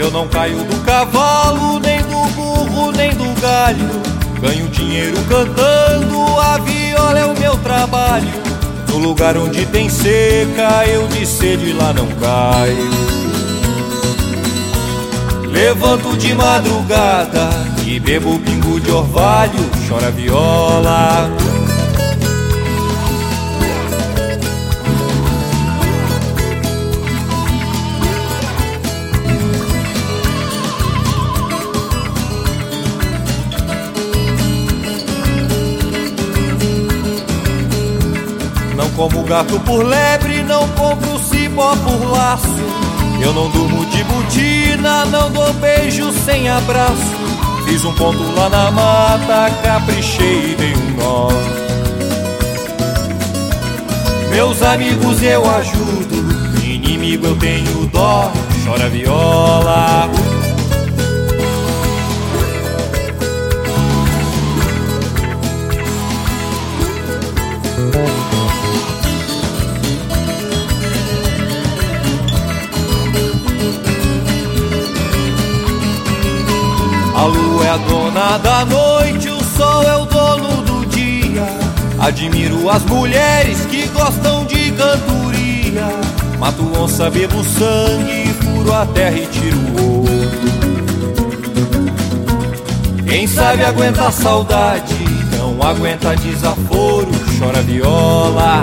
Eu não caio do cavalo, nem do burro, nem do galho. Ganho dinheiro cantando, a viola é o meu trabalho. No lugar onde tem seca, eu de sede lá não caio. Levanto de madrugada e bebo pingo de orvalho, chora a viola. Não como gato por lebre, não compro cipó por laço. Eu não durmo de botina, não dou beijo sem abraço. Fiz um ponto lá na mata, caprichei e dei um nó. Meus amigos eu ajudo, inimigo eu tenho dó, chora a viola. A lua é a dona da noite, o sol é o dono do dia. Admiro as mulheres que gostam de cantoria. Mato onça, bebo sangue, furo a terra e tiro o ouro. Quem sabe aguenta a saudade, não aguenta desaforo, chora a viola.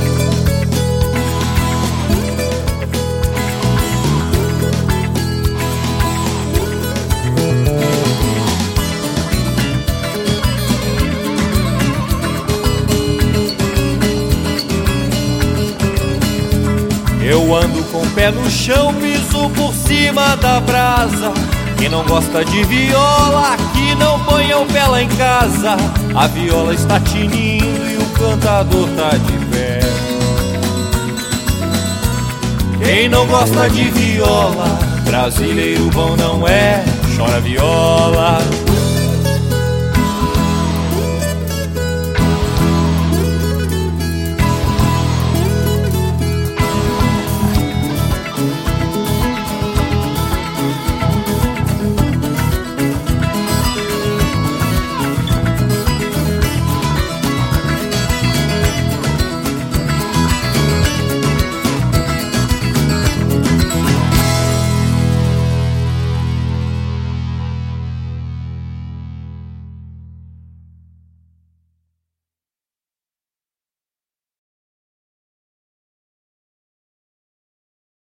Eu ando com o pé no chão, piso por cima da brasa. Quem não gosta de viola, que não ponha o pé lá em casa. A viola está tinindo e o cantador tá de pé. Quem não gosta de viola, brasileiro bom não é, chora a viola.